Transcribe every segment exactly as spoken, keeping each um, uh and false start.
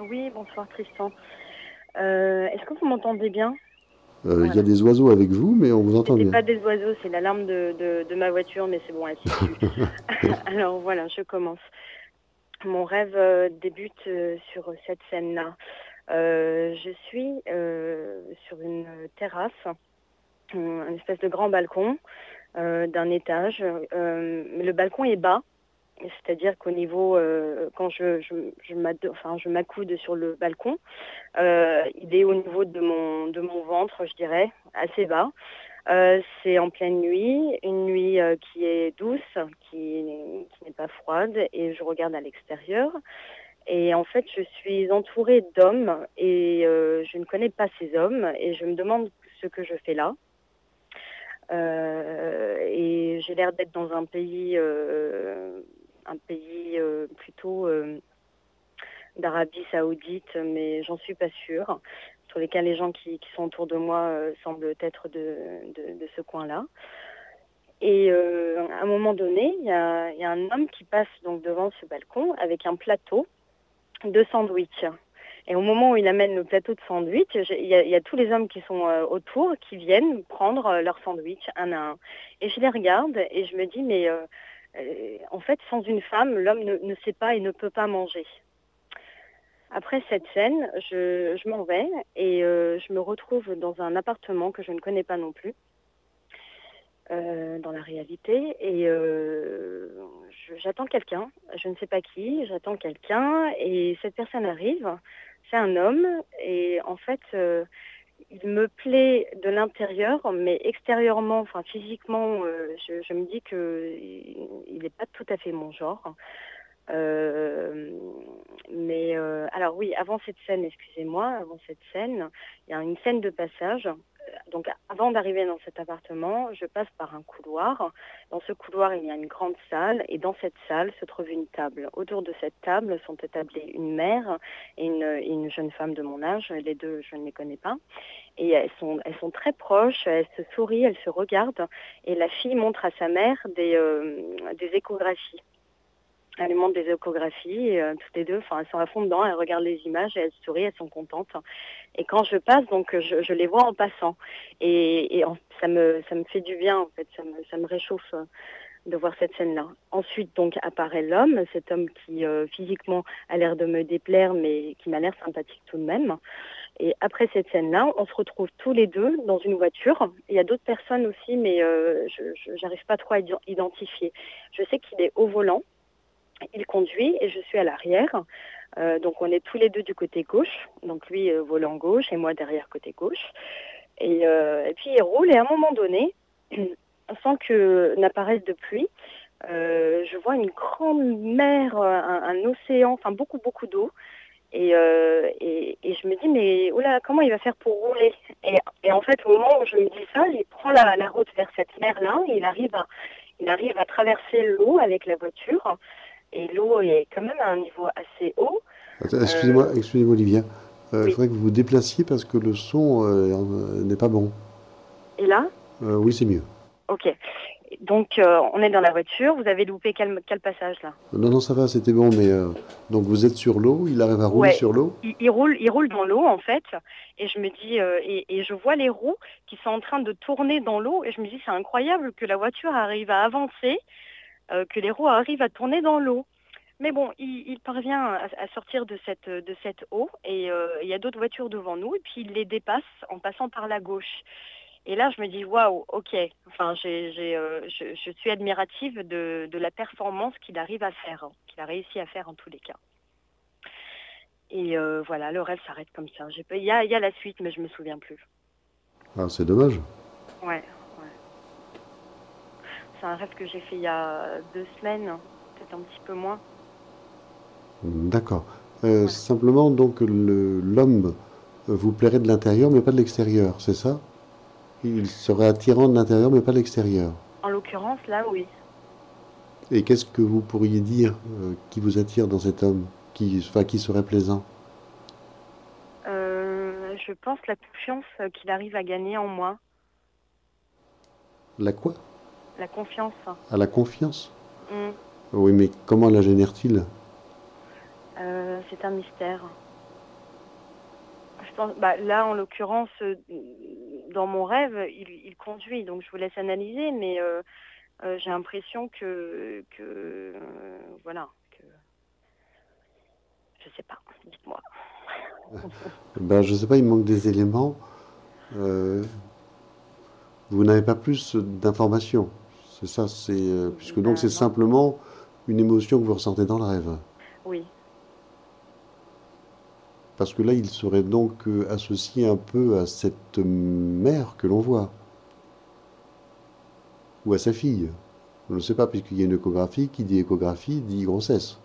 Oui, bonsoir Tristan. Euh, est-ce que vous m'entendez bien? Euh, Il y a Voilà. des oiseaux avec vous, mais on vous entend C'était bien. pas des oiseaux, c'est l'alarme de, de, de ma voiture, mais c'est bon, elle s'y tue. Alors voilà, je commence. Mon rêve euh, débute euh, sur cette scène-là. Euh, je suis euh, sur une terrasse, un espèce de grand balcon euh, d'un étage. Euh, mais le balcon est bas. C'est-à-dire qu'au niveau, euh, quand je, je, je, m'ado- enfin, je m'accoude sur le balcon, euh, il est au niveau de mon, de mon ventre, je dirais, assez bas. Euh, c'est en pleine nuit, une nuit euh, qui est douce, qui, qui n'est pas froide, et je regarde à l'extérieur. Et en fait, je suis entourée d'hommes, et euh, je ne connais pas ces hommes, et je me demande ce que je fais là. Euh, et j'ai l'air d'être dans un pays, euh, un pays euh, plutôt euh, d'Arabie Saoudite, mais j'en suis pas sûre. En tous les cas, les gens qui, qui sont autour de moi euh, semblent être de, de, de ce coin-là. Et euh, à un moment donné, il y a, y a un homme qui passe donc devant ce balcon avec un plateau de sandwich. Et au moment où il amène le plateau de sandwich, il y, y a tous les hommes qui sont euh, autour qui viennent prendre euh, leur sandwich un à un. Et je les regarde et je me dis, mais euh, euh, en fait, sans une femme, l'homme ne, ne sait pas et ne peut pas manger. Après cette scène, je, je m'en vais et euh, je me retrouve dans un appartement que je ne connais pas non plus, euh, dans la réalité. Et euh, je- j'attends quelqu'un, je ne sais pas qui, j'attends quelqu'un et cette personne arrive. C'est un homme et en fait, euh, il me plaît de l'intérieur, mais extérieurement, enfin physiquement, euh, je, je me dis qu'il n'est pas tout à fait mon genre. Euh, mais euh, alors oui, avant cette scène, excusez-moi, avant cette scène, il y a une scène de passage. Donc avant d'arriver dans cet appartement, je passe par un couloir. Dans ce couloir, il y a une grande salle et dans cette salle se trouve une table. Autour de cette table sont établées une mère et une, une jeune femme de mon âge. Les deux, je ne les connais pas. Et elles sont, elles sont très proches, elles se sourient, elles se regardent. Et la fille montre à sa mère des, euh, des échographies. Elle lui montre des échographies, et, euh, toutes les deux, enfin, elles sont à fond dedans, elles regardent les images, et elles sourient, elles sont contentes. Et quand je passe, donc, je, je les vois en passant. Et, et en- ça me, ça me fait du bien, en fait, ça me, ça me réchauffe euh, de voir cette scène-là. Ensuite, donc, apparaît l'homme, cet homme qui, euh, physiquement, a l'air de me déplaire, mais qui m'a l'air sympathique tout de même. Et après cette scène-là, on se retrouve tous les deux dans une voiture. Il y a d'autres personnes aussi, mais euh, je n'arrive pas trop à identifier. Je sais qu'il est au volant. Il conduit et je suis à l'arrière. Euh, donc on est tous les deux du côté gauche. Donc lui euh, volant gauche et moi derrière côté gauche. Et, euh, et puis il roule et à un moment donné, sans que n'apparaisse de pluie, euh, je vois une grande mer, un, un océan, enfin beaucoup beaucoup d'eau. Et, euh, et, et je me dis mais oula, comment il va faire pour rouler? Et, et en fait au moment où je me dis ça, il prend la, la route vers cette mer-là. Et il arrive à, il arrive à traverser l'eau avec la voiture. Et l'eau est quand même à un niveau assez haut. Attends, Euh, Excusez-moi, excusez-moi Olivia. Euh, il oui. faudrait que vous vous déplaciez parce que le son euh, euh, n'est pas bon. Et là, Euh, oui, c'est mieux. ok. Donc, euh, on est dans la voiture. Vous avez loupé quel, quel passage là? Non, non, ça va, c'était bon, mais euh, donc vous êtes sur l'eau, il arrive à rouler Ouais. sur l'eau. Il, il roule, il roule dans l'eau en fait, et je me dis, euh, et, et je vois les roues qui sont en train de tourner dans l'eau, et je me dis, c'est incroyable que la voiture arrive à avancer, euh, que les roues arrivent à tourner dans l'eau. Mais bon, il, il parvient à, à sortir de cette, de cette eau, et euh, il y a d'autres voitures devant nous, et puis il les dépasse en passant par la gauche. Et là, je me dis, waouh, ok. Enfin, j'ai, j'ai, euh, je, je suis admirative de, de la performance qu'il arrive à faire, hein, qu'il a réussi à faire en tous les cas. Et euh, voilà, le rêve s'arrête comme ça. J'ai pas- Il y a, il y a la suite, mais je me souviens plus. Ah, c'est dommage. Ouais, ouais. C'est un rêve que j'ai fait il y a deux semaines, peut-être un petit peu moins. D'accord. Euh, Voilà. simplement, donc, le- l'homme vous plairait de l'intérieur, mais pas de l'extérieur, c'est ça? Il serait attirant de l'intérieur, mais pas de l'extérieur. En l'occurrence, là, oui. Et qu'est-ce que vous pourriez dire euh, qui vous attire dans cet homme, qui, enfin, qui serait plaisant? Euh, je pense la confiance qu'il arrive à gagner en moi. La quoi? La confiance. À la confiance? Mm. Oui, mais comment la génère-t-il? Euh, c'est un mystère. Je pense, bah, là, en l'occurrence, euh, dans mon rêve, il, il conduit, donc je vous laisse analyser, mais euh, euh, j'ai l'impression que, que euh, voilà, que je sais pas, dites-moi. Ben, je sais pas, il me manque des éléments. Euh, vous n'avez pas plus d'informations. C'est ça, c'est euh, puisque donc c'est Ben non, simplement une émotion que vous ressentez dans le rêve. oui, Parce que là, il serait donc euh, associé un peu à cette mère que l'on voit, ou à sa fille. Je ne sais pas, puisqu'il y a une échographie, qui dit échographie dit grossesse.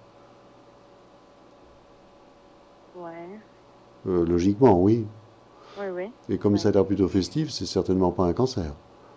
ouais, Euh, logiquement, oui. oui, oui, Et comme ça a ouais. l'air plutôt festif, c'est certainement pas un cancer.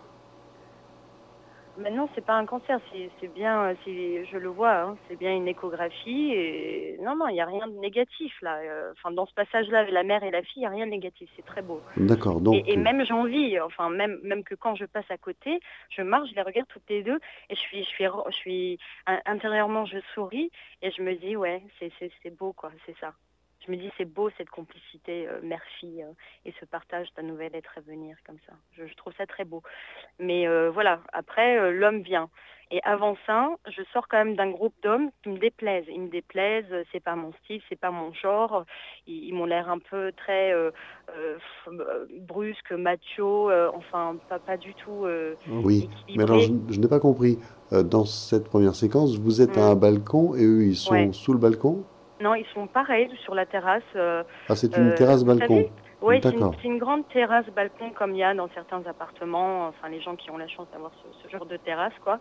Mais non, c'est pas un cancer, c'est c'est bien, euh, c'est, je le vois, hein, c'est bien une échographie. Et non, non, il n'y a rien de négatif là. euh, Enfin, dans ce passage-là, la mère et la fille, il n'y a rien de négatif, c'est très beau. D'accord, Et, et donc, euh, même j'ai envie, enfin même même que quand je passe à côté, je marche, je les regarde toutes les deux et je suis je suis je suis in- intérieurement je souris et je me dis ouais c'est c'est c'est beau quoi, c'est ça. Je me dis c'est beau cette complicité euh, mère-fille euh, et ce partage d'un nouvel être à venir comme ça. Je, je trouve ça très beau. Mais euh, voilà, après euh, l'homme vient. Et avant ça, je sors quand même d'un groupe d'hommes qui me déplaisent. Ils me déplaisent, euh, c'est pas mon style, c'est pas mon genre. Ils, ils m'ont l'air un peu très euh, euh, euh, brusques, macho, euh, enfin pas, pas du tout euh, oui. Mais alors, je, équilibrés. je n'ai pas compris. Euh, dans cette première séquence, vous êtes à un Hmm, balcon et eux, ils ouais. sont sous le balcon? Non, ils sont pareils sur la terrasse. euh, Ah, c'est une euh, vous terrasse-balcon. savez, ouais, c'est une, D'accord. c'est une grande terrasse balcon comme il y a dans certains appartements. Enfin, les gens qui ont la chance d'avoir ce, ce genre de terrasse, quoi.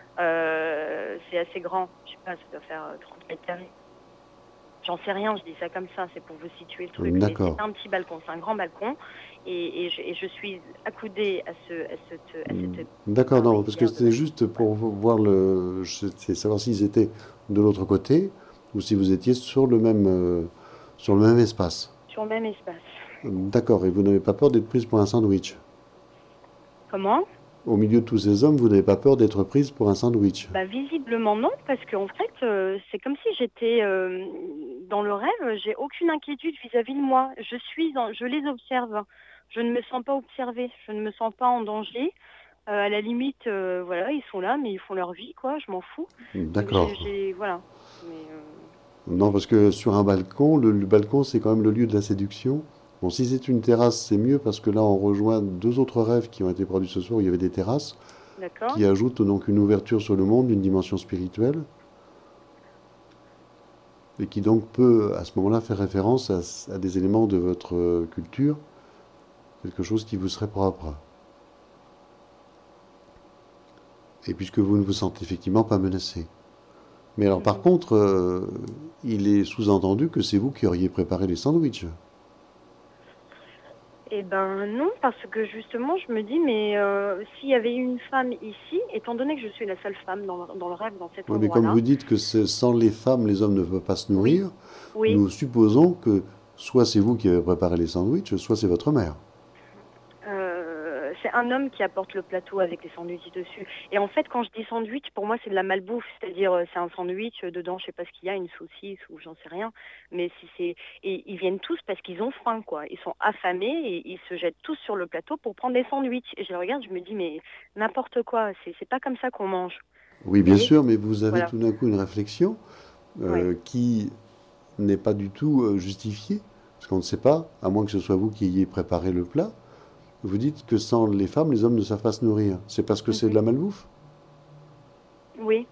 Euh, c'est assez grand. Je sais pas, ça doit faire euh, trente mètres carrés. J'en sais rien, je dis ça comme ça, c'est pour vous situer le truc. C'est c'est D'accord. pas un petit balcon, c'est un grand balcon. Et, et, je, et je suis accoudée à, ce, à, cette, à cette D'accord, non, parce que barrière de c'était balcon. juste Ouais. pour voir le. C'est savoir s'ils étaient de l'autre côté ou si vous étiez sur le même, euh, sur le même espace. Sur le même espace. D'accord, et vous n'avez pas peur d'être prise pour un sandwich. Comment? Au milieu de tous ces hommes, vous n'avez pas peur d'être prise pour un sandwich. Bah, visiblement non, parce qu'en fait, euh, c'est comme si j'étais euh, dans le rêve, j'ai aucune inquiétude vis-à-vis de moi. Je suis en- je les observe. Je ne me sens pas observée, je ne me sens pas en danger. Euh, à la limite, euh, voilà, ils sont là, mais ils font leur vie, quoi, je m'en fous. Donc j'ai, D'accord. j'ai- voilà. Mais euh, Non, parce que sur un balcon, le, le balcon, c'est quand même le lieu de la séduction. Bon, si c'est une terrasse, c'est mieux parce que là, on rejoint deux autres rêves qui ont été produits ce soir où il y avait des terrasses, d'accord. qui ajoutent donc une ouverture sur le monde, une dimension spirituelle, et qui donc peut, à ce moment-là, faire référence à, à des éléments de votre euh, culture, quelque chose qui vous serait propre. Et puisque vous ne vous sentez effectivement pas menacé. Mais alors, par Mhm. contre, euh, il est sous-entendu que c'est vous qui auriez préparé les sandwichs. Eh ben non, parce que justement, je me dis, mais euh, s'il y avait eu une femme ici, étant donné que je suis la seule femme dans le, dans le rêve, dans cet Oui, mais comme vous endroit-là, dites que c'est- sans les femmes, les hommes ne peuvent pas se oui, nourrir, oui. nous supposons que soit c'est vous qui avez préparé les sandwichs, soit c'est votre mère. Euh, c'est un homme qui apporte le plateau avec les sandwichs dessus. Et en fait, quand je dis sandwich, pour moi, c'est de la malbouffe. C'est-à-dire, euh, c'est un sandwich, euh, dedans, je sais pas ce qu'il y a, une saucisse ou j'en sais rien. Mais si c'est... Et ils viennent tous parce qu'ils ont faim, quoi. Ils sont affamés et ils se jettent tous sur le plateau pour prendre des sandwichs. Et je les regarde, je me dis, mais n'importe quoi, c'est c'est pas comme ça qu'on mange. Oui, Vous bien voyez? sûr, mais vous avez Voilà. tout d'un coup une réflexion Ouais. euh, qui n'est pas du tout euh, justifiée, parce qu'on ne sait pas, à moins que ce soit vous qui ayez préparé le plat. Vous dites que sans les femmes, les hommes ne savent pas se nourrir. C'est parce que c'est de Mhm. la malbouffe? Oui.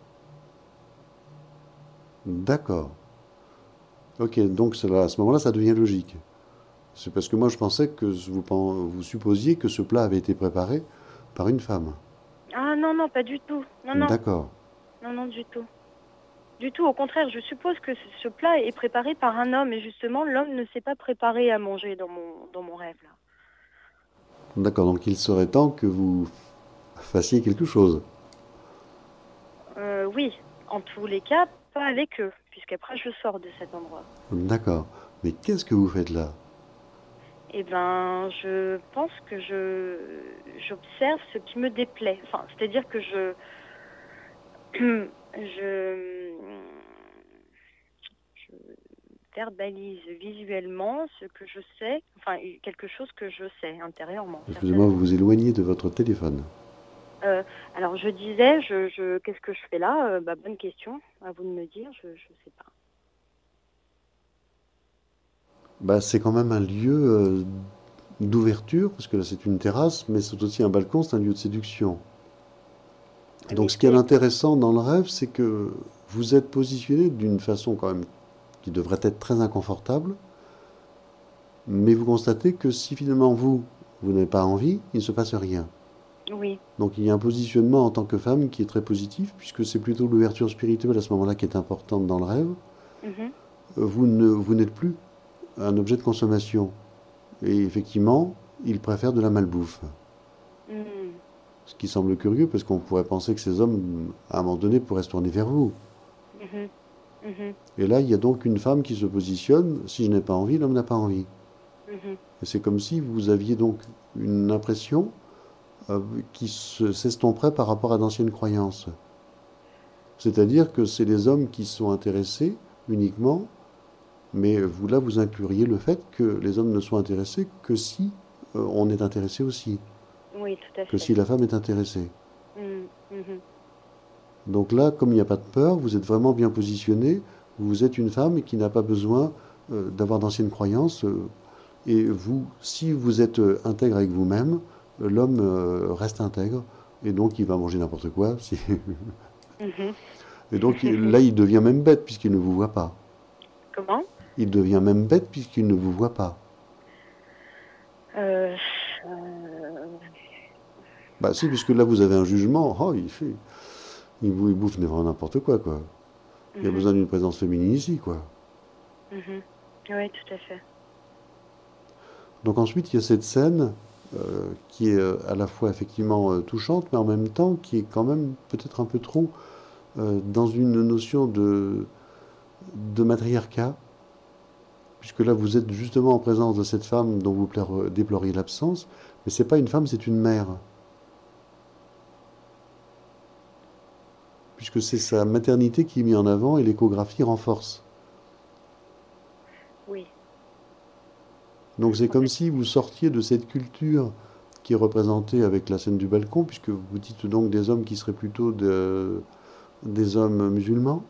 D'accord. Ok, donc cela- à ce moment-là, ça devient logique. C'est parce que moi, je pensais que vous, pen- vous supposiez que ce plat avait été préparé par une femme. Ah non, non, pas du tout. Non, non. D'accord. Non, non, du tout. Du tout, au contraire, je suppose que ce ce plat est préparé par un homme et justement, l'homme ne s'est pas préparé à manger dans mon, dans mon rêve là. D'accord, donc il serait temps que vous fassiez quelque chose. Euh, oui, en tous les cas, pas avec eux, puisqu'après je sors de cet endroit. D'accord. Mais qu'est-ce que vous faites là? Eh ben, je pense que je j'observe ce qui me déplaît. Enfin, c'est-à-dire que je je, je verbalise visuellement ce que je sais, enfin quelque chose que je sais intérieurement. Excusez-moi, vous vous éloignez de votre téléphone. Euh, alors je disais, je, je, qu'est-ce que je fais là? euh, bah, Bonne question, à vous de me dire, je ne sais pas. Bah, c'est quand même un lieu euh, d'ouverture, parce que là c'est une terrasse, mais c'est aussi un balcon, c'est un lieu de séduction. Mais Donc ce qui est c'est... intéressant dans le rêve, c'est que vous êtes positionné d'une façon quand même qui devrait être très inconfortable, mais vous constatez que si finalement vous, vous n'avez pas envie, il ne se passe rien. Oui. Donc il y a un positionnement en tant que femme qui est très positif, puisque c'est plutôt l'ouverture spirituelle à ce moment-là qui est importante dans le rêve. Mhm. Vous ne, vous n'êtes plus un objet de consommation. Et effectivement, il préfère de la malbouffe. Mhm. Ce qui semble curieux, parce qu'on pourrait penser que ces hommes, à un moment donné, pourraient se tourner vers vous. Mhm. Mhm. Et là, il y a donc une femme qui se positionne, si je n'ai pas envie, l'homme n'a pas envie. Mhm. Et c'est comme si vous aviez donc une impression euh, qui se- s'estomperait par rapport à d'anciennes croyances. C'est-à-dire que c'est les hommes qui sont intéressés uniquement, mais vous là, vous incluriez le fait que les hommes ne sont intéressés que si euh, on est intéressé aussi, Oui, tout à que fait. si la femme est intéressée. Mhm. Mhm. Donc là, comme il n'y a pas de peur, vous êtes vraiment bien positionné. Vous êtes une femme qui n'a pas besoin euh, d'avoir d'anciennes croyances. euh, et vous, si vous êtes euh, intègre avec vous-même, euh, l'homme euh, reste intègre. Et donc, il va manger n'importe quoi. si- Mhm. Et donc, il- là, il devient même bête puisqu'il ne vous voit pas. Comment? Il devient même bête puisqu'il ne vous voit pas. euh, euh, Bah si, puisque là, vous avez un jugement. Oh, il fait, il bou- il bouffe n'importe quoi, quoi. Il y a mhm. besoin d'une présence féminine ici, quoi. Mhm. Oui, tout à fait. Donc ensuite, il y a cette scène euh, qui est euh, à la fois effectivement euh, touchante, mais en même temps qui est quand même peut-être un peu trop euh, dans une notion de, de matriarcat, puisque là vous êtes justement en présence de cette femme dont vous pleure- déploriez l'absence, mais c'est pas une femme, c'est une mère, puisque c'est sa maternité qui est mise en avant et l'échographie renforce. Oui. Donc c'est En comme fait, si vous sortiez de cette culture qui est représentée avec la scène du balcon, puisque vous dites donc des hommes qui seraient plutôt de- des hommes musulmans.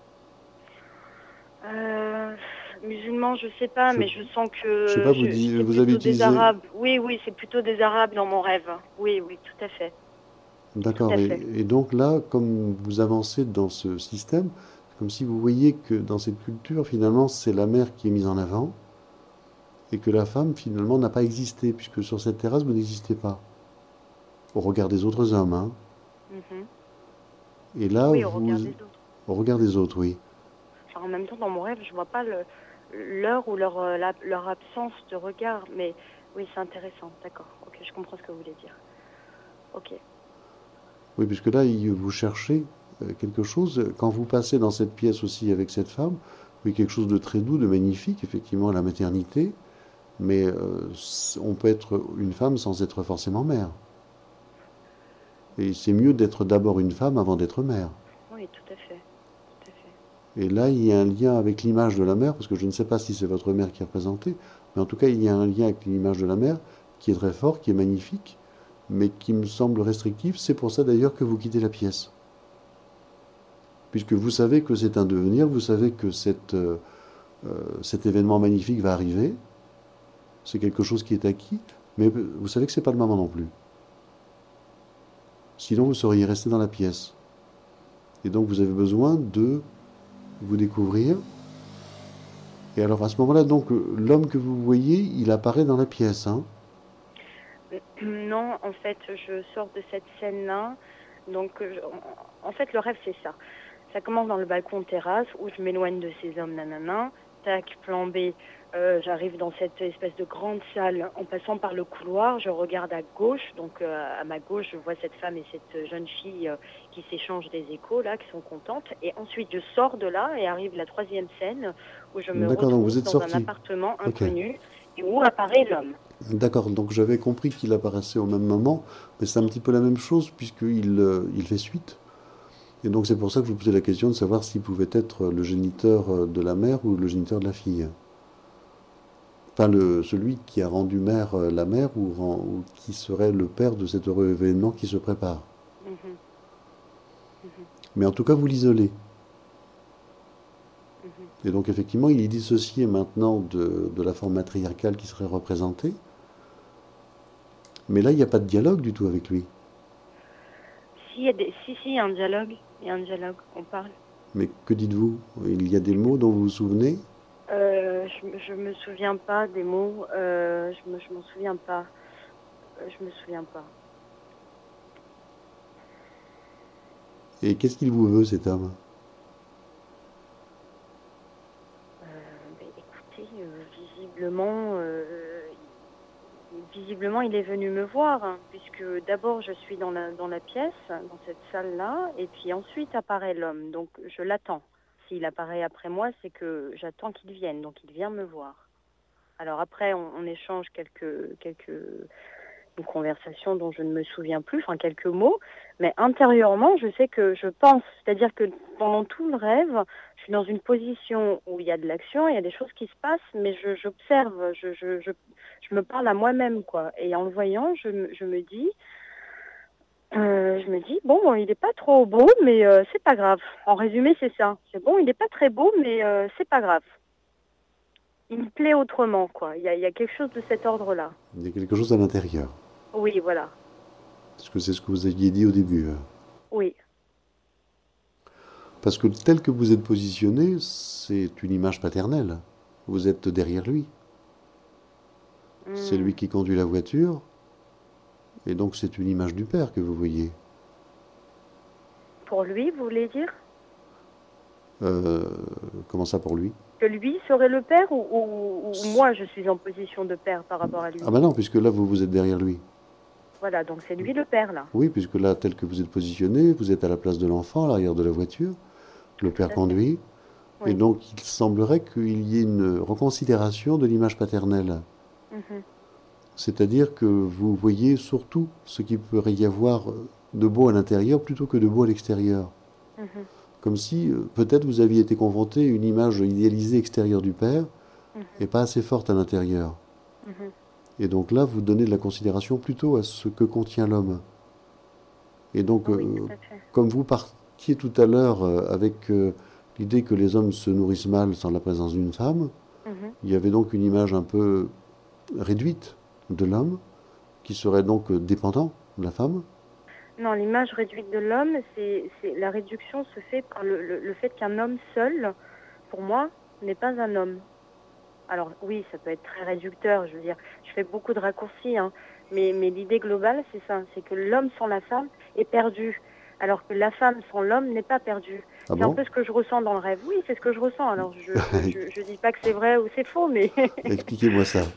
euh, musulmans, je sais pas, Je, mais je sens je sais que pas, vous, je, dis- c'est vous avez plutôt des utilisé. Arabes. Oui, oui, c'est plutôt des Arabes dans mon rêve. Oui, oui, tout à fait. Tout D'accord. à Et, fait. et donc là, comme vous avancez dans ce système, c'est comme si vous voyez que dans cette culture, finalement, c'est la mère qui est mise en avant et que la femme, finalement, n'a pas existé, puisque sur cette terrasse, vous n'existez pas, au regard des autres hommes. Hein. Mhm. Et là, Oui, au regard vous, des autres. au regard des autres, oui. Enfin, en même temps, dans mon rêve, je vois pas le, l'heure ou leur, euh, la- leur absence de regard. Mais oui, c'est intéressant. D'accord. Ok, je comprends ce que vous voulez dire. Ok. Oui, puisque là, il- vous cherchez euh, quelque chose. Quand vous passez dans cette pièce aussi avec cette femme, vous voyez quelque chose de très doux, de magnifique, effectivement, la maternité. Mais euh, on peut être une femme sans être forcément mère. Et c'est mieux d'être d'abord une femme avant d'être mère. Oui, tout à fait. Tout à fait. Et là, il y a un lien avec l'image de la mère, parce que je ne sais pas si c'est votre mère qui est représentée, mais en tout cas, il y a un lien avec l'image de la mère qui est très fort, qui est magnifique, mais qui me semble restrictif. C'est pour ça d'ailleurs que vous quittez la pièce. Puisque vous savez que c'est un devenir, vous savez que cette, euh, euh, cet événement magnifique va arriver, c'est quelque chose qui est acquis, mais vous savez que c'est pas le moment non plus. Sinon, vous seriez resté dans la pièce. Et donc, vous avez besoin de vous découvrir. Et alors, à ce moment-là, donc, l'homme que vous voyez, il apparaît dans la pièce. Hein. Non, en fait, je sors de cette scène-là. Donc, je- en en fait, le rêve, c'est ça. Ça commence dans le balcon terrasse où je m'éloigne de ces hommes, nanana. Tac, plan B, euh, j'arrive dans cette espèce de grande salle en passant par le couloir. Je regarde à gauche, donc euh, à ma gauche, je vois cette femme et cette jeune fille euh, qui s'échangent des échos, là, qui sont contentes. Et ensuite, je sors de là et arrive la troisième scène où je me D'accord, donc vous retrouve êtes dans un sorti. appartement Ok. inconnu et où apparaît l'homme. D'accord, donc j'avais compris qu'il apparaissait au même moment, mais c'est un petit peu la même chose puisqu'il euh, il fait suite. Et donc c'est pour ça que je vous posais la question de savoir s'il pouvait être le géniteur de la mère ou le géniteur de la fille. Enfin, le, celui qui a rendu mère euh, la mère ou, rend- ou qui serait le père de cet heureux événement qui se prépare. Mhm, mhm, Mais en tout cas, vous l'isolez. mhm. Et donc effectivement, il est dissocié maintenant de, de la forme matriarcale qui serait représentée. Mais là, il n'y a pas de dialogue du tout avec lui. Si, il y a des... si, si, il y a un dialogue. Il y a un dialogue, on parle. Mais que dites-vous? Il y a des mots dont vous vous souvenez? Euh, je, me- je me souviens pas des mots. Euh, je me, je m'en souviens pas. Euh, Je me souviens pas. Et qu'est-ce qu'il vous veut, cet homme? Euh, ben, écoutez, euh, visiblement, euh, il, visiblement, il est venu me voir, hein, puisque d'abord je suis dans la dans la pièce, dans cette salle-là, et puis ensuite apparaît l'homme. Donc je l'attends. S'il apparaît après moi, c'est que j'attends qu'il vienne. Donc il vient me voir. Alors après, on, on échange quelques quelques une conversation dont je ne me souviens plus, enfin quelques mots, mais intérieurement, je sais que je pense, c'est-à-dire que pendant tout le rêve, je suis dans une position où il y a de l'action, il y a des choses qui se passent, mais je, j'observe, je, je, je, je me parle à moi-même, quoi. Et en le voyant, je, me- je me dis, euh, je me dis, bon, bon, il n'est pas trop beau, mais euh, c'est pas grave. En résumé, c'est ça. C'est bon, il n'est pas très beau, mais euh, c'est pas grave. Il me plaît autrement, quoi. Il y a, il y a quelque chose de cet ordre-là. Il y a quelque chose à l'intérieur. Oui, voilà. Parce que c'est ce que vous aviez dit au début. hein. Oui. Parce que tel que vous êtes positionné, c'est une image paternelle. Vous êtes derrière lui. C'est lui Hmm. qui conduit la voiture. Et donc c'est une image du père que vous voyez. Pour lui, vous voulez dire Euh, comment ça pour lui? que lui serait le père ou, ou- ou moi je suis en position de père par rapport à Ah lui? ben non, puisque là vous vous êtes derrière lui. Voilà, donc c'est lui le père là. Oui, puisque là, tel que vous êtes positionné, vous êtes à la place de l'enfant, à l'arrière de la voiture. Le Tout père à fait. conduit. Et Oui. donc il semblerait qu'il y ait une reconsidération de l'image paternelle. Mhm. C'est-à-dire que vous voyez surtout ce qu'il pourrait y avoir de beau à l'intérieur plutôt que de beau à l'extérieur. Mhm. Comme si euh, peut-être vous aviez été confronté à une image idéalisée extérieure du père Mhm. et pas assez forte à l'intérieur. Mhm. Et donc là, vous donnez de la considération plutôt à ce que contient l'homme. Et donc, Oui, euh, tout à fait. comme vous partiez tout à l'heure euh, avec euh, l'idée que les hommes se nourrissent mal sans la présence d'une femme, Mhm. il y avait donc une image un peu réduite de l'homme, qui serait donc euh, dépendant de la femme. Non, l'image réduite de l'homme, c'est, c'est la réduction se fait par le, le, le fait qu'un homme seul, pour moi, n'est pas un homme. Alors oui, ça peut être très réducteur, je veux dire, je fais beaucoup de raccourcis, hein, mais, mais l'idée globale, c'est ça, c'est que l'homme sans la femme est perdu, alors que la femme sans l'homme n'est pas perdue. Ah C'est un bon? peu ce que je ressens dans le rêve. Oui, c'est ce que je ressens. Alors je je, je, je dis pas que c'est vrai ou c'est faux, mais Expliquez-moi ça.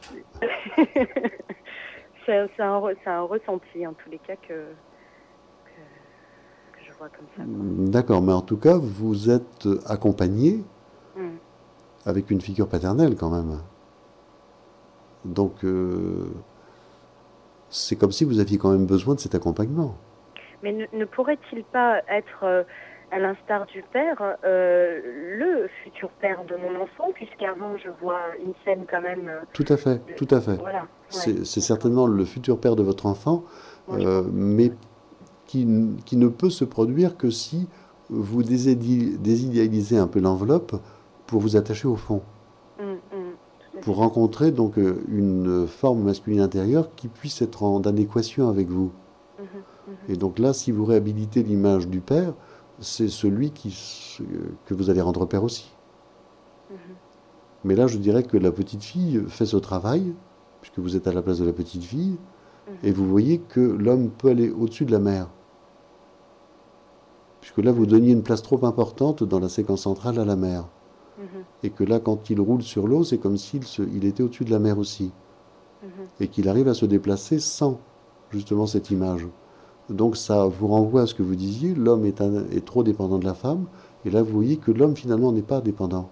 c'est, c'est un, re- c'est un ressenti en tous les cas que, que, que je vois comme ça, quoi. D'accord, mais en tout cas, vous êtes accompagné Mm. avec une figure paternelle quand même. Donc, euh, c'est comme si vous aviez quand même besoin de cet accompagnement. Mais ne, ne pourrait-il pas être, euh, à l'instar du père, euh, le futur père de mon enfant, puisqu'avant je vois une scène quand même euh, Tout à fait, de... tout à fait. Voilà, ouais, C'est c'est d'accord. certainement le futur père de votre enfant, Moi je euh, pense. mais qui, n- qui ne peut se produire que si vous désédi- désidéalisez un peu l'enveloppe pour vous attacher au fond, Mm, mm, tout à pour fait. rencontrer donc euh, une forme masculine intérieure qui puisse être en adéquation avec vous. Mhm, mhm, Et donc là, si vous réhabilitez l'image du père, c'est celui qui, s- euh, que vous allez rendre père aussi. mhm, Mais là, je dirais que la petite fille fait ce travail, puisque vous êtes à la place de la petite fille, et mhm, vous voyez que l'homme peut aller au-dessus de la mère. Puisque là, vous mhm, donniez une place trop importante dans la séquence centrale à la mer. mhm, Et que là, quand il roule sur l'eau, c'est comme s'il se- il était au-dessus de la mer aussi. mhm. Et qu'il arrive à se déplacer sans justement cette image. Donc ça vous renvoie à ce que vous disiez, l'homme est, un- est trop dépendant de la femme, et là vous voyez que l'homme finalement n'est pas dépendant.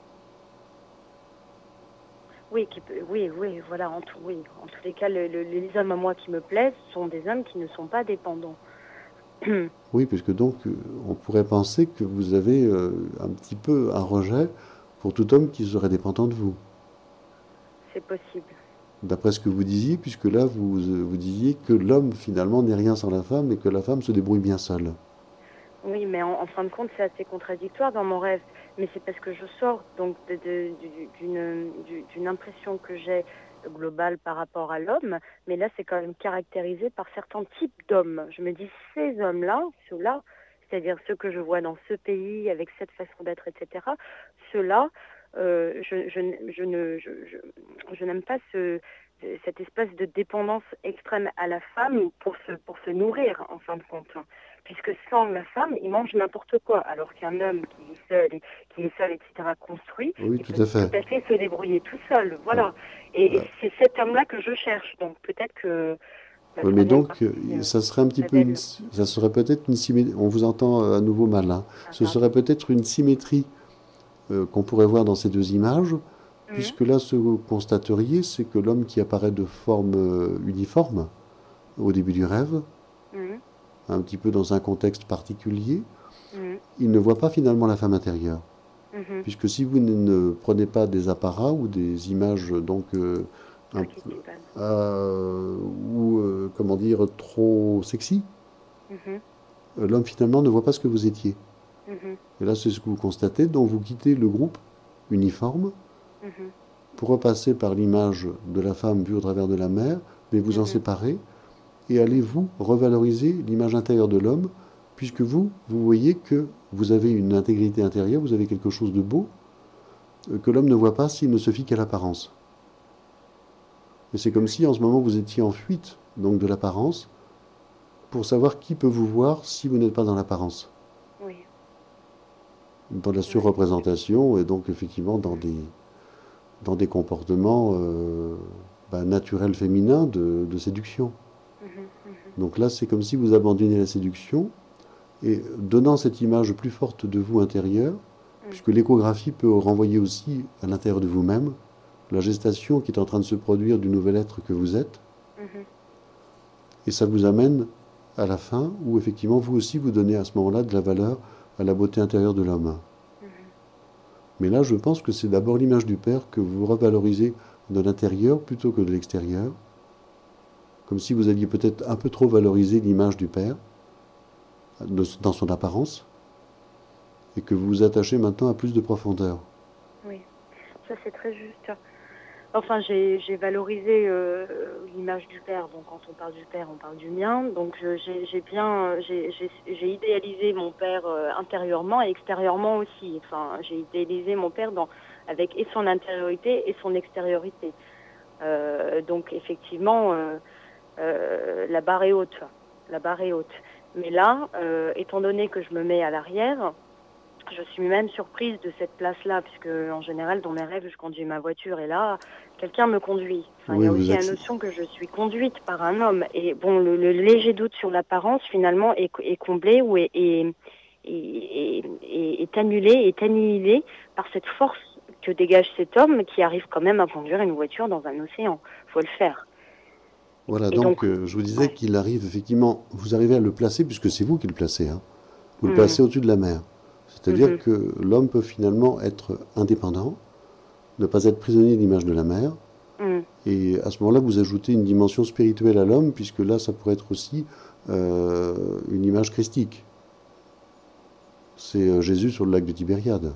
Oui, qui peut, oui, oui, voilà, en, tout, oui. En tous les cas, le- le- les hommes à moi qui me plaisent sont des hommes qui ne sont pas dépendants. Oui, puisque donc euh, on pourrait penser que vous avez euh, un petit peu un rejet pour tout homme qui serait dépendant de vous. C'est possible. D'après ce que vous disiez, puisque là vous, euh, vous disiez que l'homme finalement n'est rien sans la femme et que la femme se débrouille bien seule. Oui, mais en, en fin de compte, c'est assez contradictoire dans mon rêve. Mais c'est parce que je sors donc de- de- du- d'une du- d'une impression que j'ai globale par rapport à l'homme. Mais là, c'est quand même caractérisé par certains types d'hommes. Je me dis, ces hommes-là, ceux-là, c'est-à-dire ceux que je vois dans ce pays, avec cette façon d'être, et cetera, ceux-là, euh, je, je, je ne, je, je- je n'aime pas ce, cette espèce de dépendance extrême à la femme pour se, pour se nourrir, en fin de compte. Puisque sans la femme, il mange n'importe quoi, alors qu'un homme qui est seul, et, qui est seul, et cetera, construit, Oui, il tout peut à tout fait. à fait se débrouiller tout seul, Voilà. voilà. Et, et Euh, c'est cet homme-là que je cherche, donc peut-être que la oui, mais troisième donc, partie euh, euh, ça serait un petit peu une, révèle. ça serait peut-être une symétrie. On vous entend euh, à nouveau mal, hein. Ah, Ce serait pardon. peut-être une symétrie euh, qu'on pourrait voir dans ces deux images, Mhm, puisque là, ce que vous constateriez, c'est que l'homme qui apparaît de forme euh, uniforme au début du rêve, mhm, un petit peu dans un contexte particulier, mhm, il ne voit pas finalement la femme intérieure. mhm. Puisque si vous ne, ne prenez pas des apparats ou des images donc euh, un peu, Archétypal. euh, ou euh, comment dire trop sexy, Mhm, euh, l'homme finalement ne voit pas ce que vous étiez. mhm, Et là, c'est ce que vous constatez. Donc, vous quittez le groupe uniforme mhm, pour repasser par l'image de la femme vue au travers de la mer, mais vous en mhm, séparez et allez vous revaloriser l'image intérieure de l'homme, puisque vous, vous voyez que vous avez une intégrité intérieure, vous avez quelque chose de beau euh, que l'homme ne voit pas s'il ne se fie qu'à l'apparence. Et c'est comme mhm. si en ce moment vous étiez en fuite donc de l'apparence pour savoir qui peut vous voir si vous n'êtes pas dans l'apparence, Oui, dans la ouais. surreprésentation et donc effectivement dans des, dans des comportements euh, bah, naturels féminins de, de séduction. Mhm, mhm, Donc là c'est comme si vous abandonnez la séduction et donnant cette image plus forte de vous intérieure, mhm, puisque l'échographie peut renvoyer aussi à l'intérieur de vous-même la gestation qui est en train de se produire du nouvel être que vous êtes. mhm, Et ça vous amène à la fin où effectivement vous aussi vous donnez à ce moment-là de la valeur à la beauté intérieure de l'homme. mhm. Mais là je pense que c'est d'abord l'image du Père que vous revalorisez de l'intérieur plutôt que de l'extérieur. Comme si vous aviez peut-être un peu trop valorisé l'image du Père dans son apparence et que vous vous attachez maintenant à plus de profondeur. Oui, ça c'est très juste. Enfin, j'ai j'ai valorisé euh, l'image du père. Donc, quand on parle du père, on parle du mien. Donc, je- j'ai j'ai bien, j'ai j'ai- j'ai idéalisé mon père euh, intérieurement et extérieurement aussi. Enfin, j'ai idéalisé mon père dans avec et son intériorité et son extériorité. Euh, donc, effectivement, euh, euh, la barre est haute. La barre est haute. Mais là, euh, étant donné que je me mets à l'arrière, je suis même surprise de cette place-là, puisque en général, dans mes rêves, je conduis ma voiture et là, quelqu'un me conduit. Enfin, il y Oui, a vous aussi la accé- notion que je suis conduite par un homme. Et bon, le, le léger doute sur l'apparence, finalement, est, est comblé ou est, est, est, est- est annulé, est annihilé par cette force que dégage cet homme qui arrive quand même à conduire une voiture dans un océan. Faut le faire. Voilà, Et donc, donc euh, je vous disais ouais. qu'il arrive effectivement, vous arrivez à le placer puisque c'est vous qui le placez, hein. Vous le Mhm, placez au-dessus de la mer. C'est-à-dire mhm, que l'homme peut finalement être indépendant, ne pas être prisonnier de l'image de la mer. mhm. Et à ce moment-là, vous ajoutez une dimension spirituelle à l'homme, puisque là, ça pourrait être aussi euh, une image christique. C'est euh, Jésus sur le lac de Tibériade.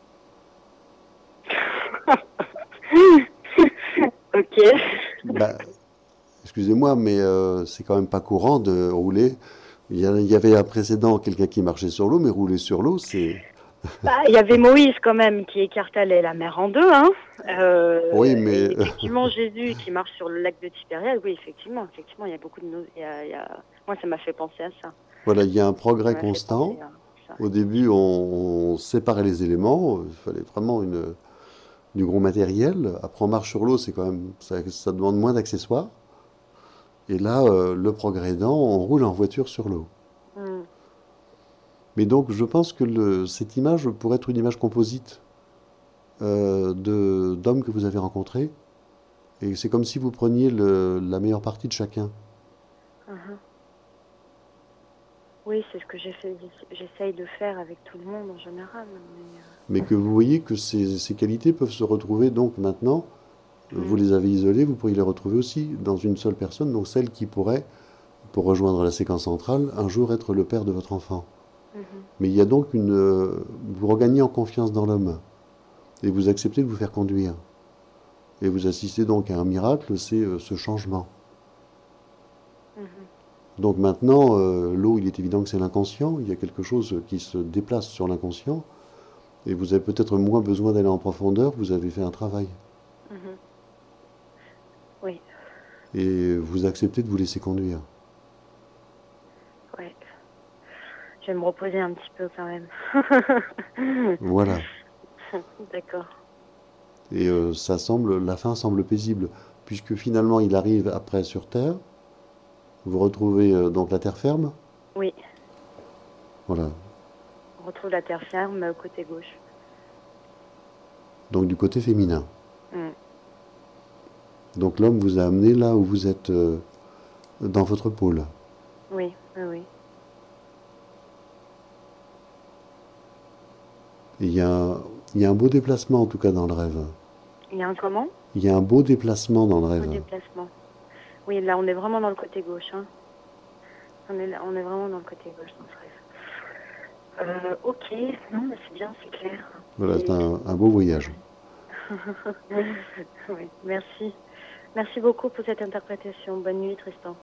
Ok. Bah, excusez-moi, mais euh, c'est quand même pas courant de rouler. Il y, a- il y avait un précédent, quelqu'un qui marchait sur l'eau, mais rouler sur l'eau, c'est... Bah, il y avait Moïse quand même qui écartalait la mer en deux, hein. Oui, Euh, mais et effectivement Jésus qui marche sur le lac de Tibériade, oui effectivement, effectivement il y a beaucoup de nos... il y a, il y a... Moi ça m'a fait penser à ça. voilà, il y a un Ça progrès m'a fait constant. penser à ça Au début, on, effectivement. on séparait les éléments, il fallait vraiment une, du gros matériel. Après, on marche sur l'eau, c'est quand même, ça, ça demande moins d'accessoires. Et là, euh, le progrès aidant, on roule en voiture sur l'eau. Hmm. Mais donc, je pense que le, cette image pourrait être une image composite euh, de, d'hommes que vous avez rencontrés. Et c'est comme si vous preniez le- la meilleure partie de chacun. Mhm. Oui, c'est ce que j'essaie, j'essaye de faire avec tout le monde en général. Mais, Mais que vous voyez que ces, ces qualités peuvent se retrouver donc maintenant, euh, vous mm, les avez isolées, vous pourriez les retrouver aussi dans une seule personne, donc celle qui pourrait, pour rejoindre la séquence centrale, un jour être le père de votre enfant. mhm, Mais il y a donc une... euh, vous regagnez en confiance dans l'homme, et vous acceptez de vous faire conduire. Et vous assistez donc à un miracle, c'est euh, ce changement. mhm. Donc maintenant, euh, l'eau, il est évident que c'est l'inconscient, il y a quelque chose qui se déplace sur l'inconscient, et vous avez peut-être moins besoin d'aller en profondeur, vous avez fait un travail. Mhm. Oui, Et vous acceptez de vous laisser conduire. ouais. Je vais me reposer un petit peu quand même. Voilà. D'accord. Et euh, ça semble, la fin semble paisible, puisque finalement il arrive après sur Terre, vous retrouvez euh, donc la terre ferme, Oui, voilà, on retrouve la terre ferme euh, côté gauche. donc du côté féminin. Mm. Donc l'homme vous a amené là où vous êtes euh, dans votre pôle. Oui, oui, oui. Et il y a, un- il y a un beau déplacement en tout cas dans le rêve. Il y a un comment? Il y a un beau déplacement dans le Au rêve. déplacement. Oui, là, on est vraiment dans le côté gauche. Hein. On, est, là- on est vraiment dans le côté gauche dans ce rêve. Euh, ok, non, mais c'est bien, c'est clair. Voilà, c'est Et un, un beau voyage. oui, merci. Merci beaucoup pour cette interprétation. Bonne nuit, Tristan.